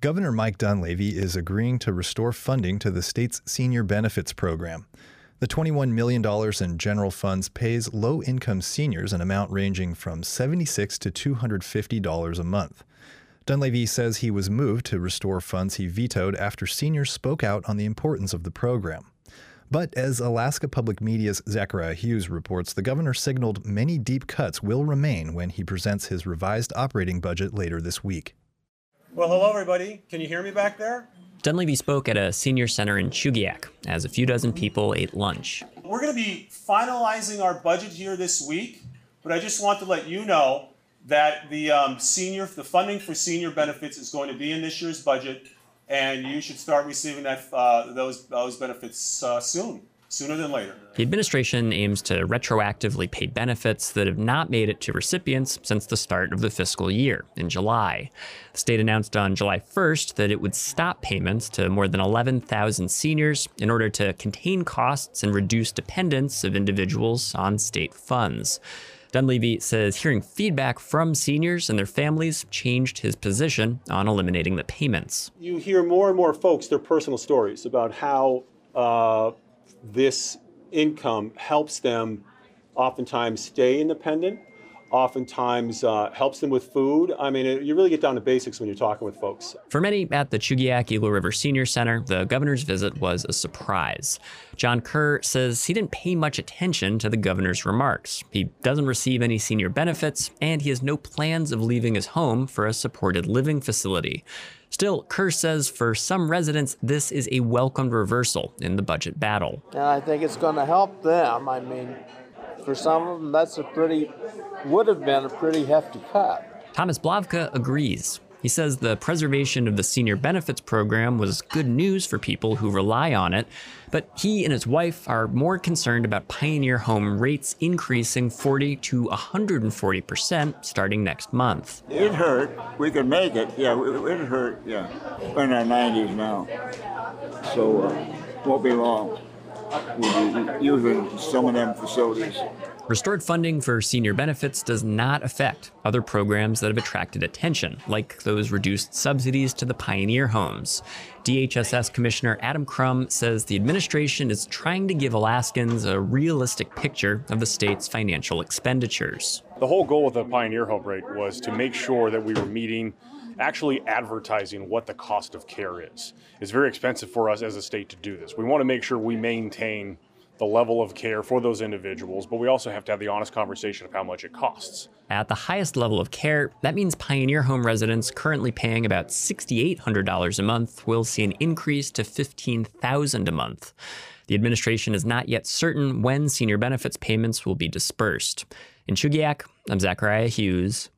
Governor Mike Dunleavy is agreeing to restore funding to the state's senior benefits program. The $21 million in general funds pays low-income seniors an amount ranging from $76 to $250 a month. Dunleavy says he was moved to restore funds he vetoed after seniors spoke out on the importance of the program. But as Alaska Public Media's Zachariah Hughes reports, the governor signaled many deep cuts will remain when he presents his revised operating budget later this week. Well, hello, everybody. Can you hear me back there? Dunleavy spoke at a senior center in Chugiak as a few dozen people ate lunch. We're going to be finalizing our budget here this week, but I just want to let you know that the funding for senior benefits is going to be in this year's budget, and you should start receiving those benefits sooner than later. The administration aims to retroactively pay benefits that have not made it to recipients since the start of the fiscal year in July. The state announced on July 1st that it would stop payments to more than 11,000 seniors in order to contain costs and reduce dependence of individuals on state funds. Dunleavy says hearing feedback from seniors and their families changed his position on eliminating the payments. You hear more and more folks, their personal stories about how this income helps them oftentimes stay independent, oftentimes helps them with food. I mean, you really get down to basics when you're talking with folks. For many at the Chugiak Eagle River Senior Center, the governor's visit was a surprise. John Kerr says he didn't pay much attention to the governor's remarks. He doesn't receive any senior benefits, and he has no plans of leaving his home for a supported living facility. Still, Kerr says for some residents, this is a welcomed reversal in the budget battle. And I think it's going to help them. I mean, for some of them, would have been a pretty hefty cut. Thomas Blavka agrees. He says the preservation of the senior benefits program was good news for people who rely on it, but he and his wife are more concerned about Pioneer Home rates increasing 40 to 140% starting next month. It hurt. We could make it. Yeah, it hurt. Yeah. We're in our 90s now, so won't be long. We'll be using some of them facilities. Restored funding for senior benefits does not affect other programs that have attracted attention, like those reduced subsidies to the Pioneer homes. DHSS Commissioner Adam Crum says the administration is trying to give Alaskans a realistic picture of the state's financial expenditures. The whole goal of the Pioneer Home rate was to make sure that we were actually advertising what the cost of care is. It's very expensive for us as a state to do this. We want to make sure we maintain the level of care for those individuals, but we also have to have the honest conversation of how much it costs. At the highest level of care, that means Pioneer Home residents currently paying about $6,800 a month will see an increase to $15,000 a month. The administration is not yet certain when senior benefits payments will be dispersed. In Chugiak, I'm Zachariah Hughes,